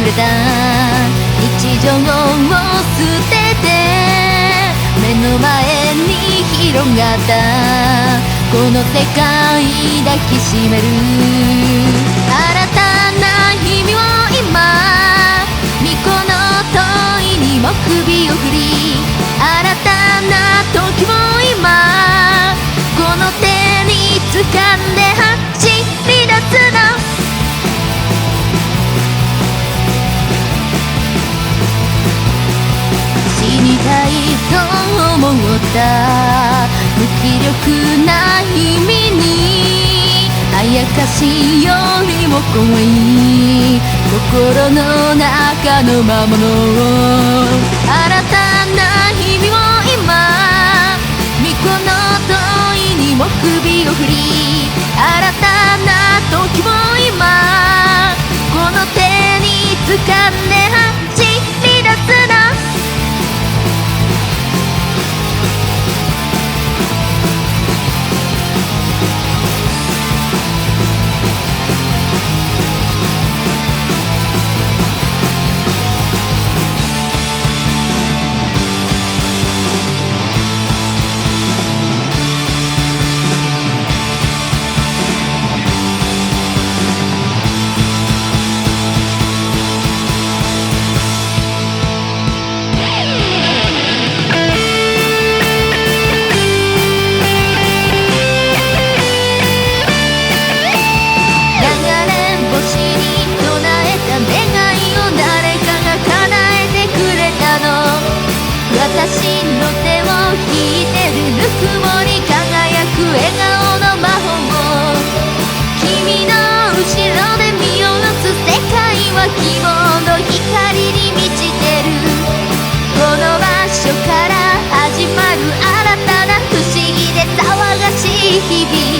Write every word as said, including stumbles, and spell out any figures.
れた日常を捨てて目の前に広がったこの世界抱きしめる新たな日々を今巫女の問いにも首を振り新たな時を今この手に掴んで走り出すの死にたいと思った無気力な日々にあやかしよりも怖い心の中の魔物新たな日々を今巫女の問いにも首を振り新たな時を今この手に掴んで走り出すの私の手を引いてるぬくもり輝く笑顔の魔法君の後ろで見下ろす世界は希望の光に満ちてるこの場所から始まる新たな不思議で騒がしい日々